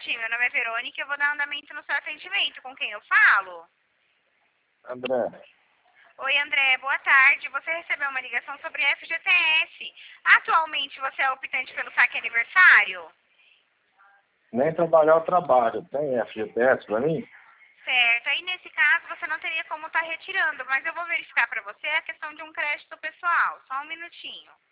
tarde, meu nome é Verônica e eu vou dar andamento no seu atendimento. Com quem eu falo? André, Oi, André, boa tarde. Você recebeu uma ligação sobre FGTS. Atualmente você é optante pelo saque aniversário? nem trabalhar eu trabalho. Tem FGTS para mim? Certo. Aí, nesse caso, você não teria como estar retirando, mas eu vou verificar para você a questão de um crédito pessoal. Só um minutinho.